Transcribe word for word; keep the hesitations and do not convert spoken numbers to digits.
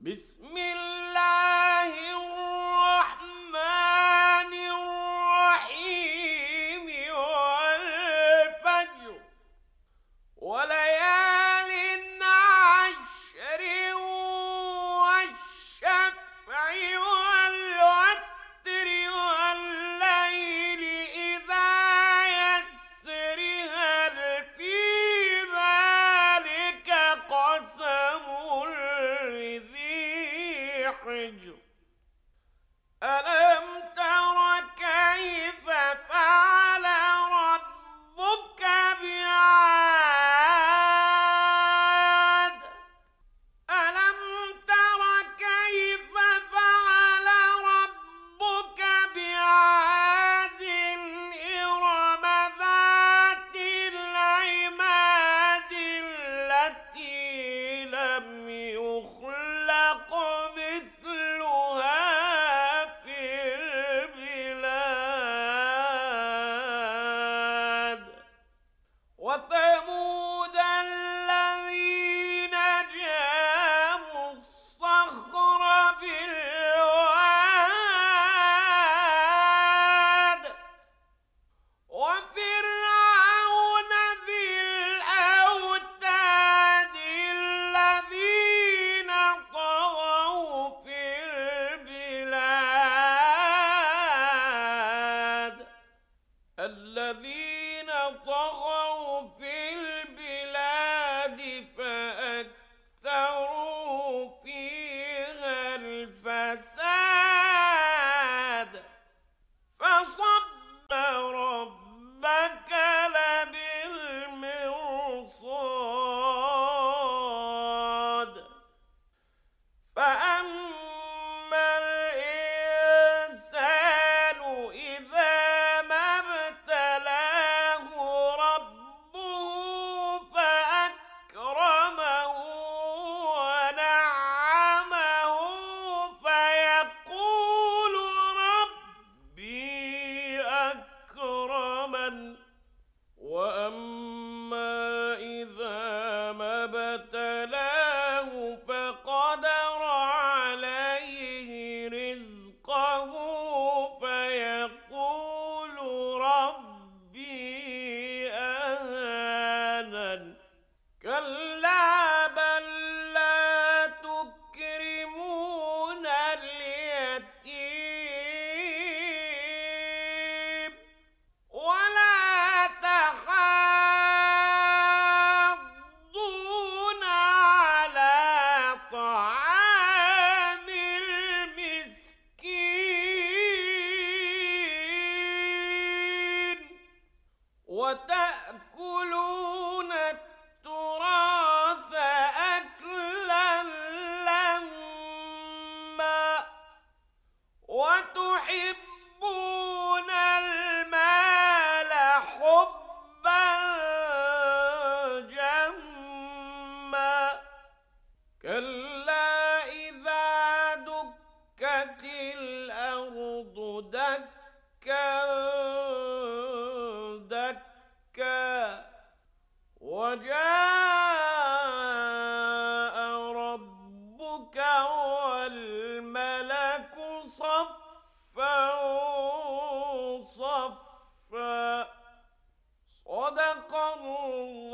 بسم الله الرحمن الرحيم والفجر وليال عشر والشفع والوتر والليل إذا يسر هل في ذلك قسم لذي حجر ألم تر كيف فعل ربك بعاد ألم تر كيف فعل ربك بعاد إرم ذات العماد التي لم يخلق مثلها في البلاد وثمود الذين جابوا الصخر بالواد وفرعون ذي الأوتاد الذين طغوا في البلاد الذين طغوا في البلاد فأكثروا فيها الفساد فصب ربك لبالمرصاد فأما الإنسان إذا ما ابتلاه ربه فأكرمه ونعمه فيقول ربي أكرمن وأما إذا ما ابتلاه فقدر عليه رزقه فيقول ربي أهانن كلا بل لا تكرمون اليتيم ولا تحاضون على طعام المسكين وتأكلون التراث أكلا لما وتحبون المال حبا جما كلا إذا دكت الأرض دكا دكا وجاء ربك والملك صفا صفا صدق الله